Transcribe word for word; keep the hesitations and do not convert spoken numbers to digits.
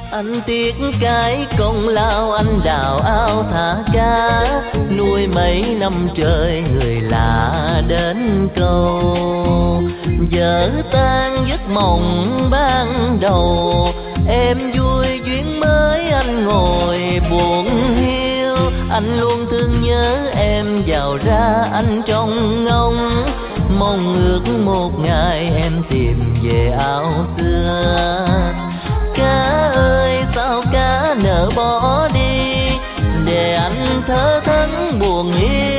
Anh tiếc cái công lao anh đào ao thả cá, nuôi mấy năm trời người lạ đến câu. Vỡ tan giấc mộng ban đầu, em vui duyên mới anh ngồi buồn hiu. Anh luôn thương nhớ em vào ra anh trong ngóng, mong ước một ngày em tìm về áo xưa. Cá ơi sao cá nỡ bỏ đi, để anh thở thẫn buồn hiu.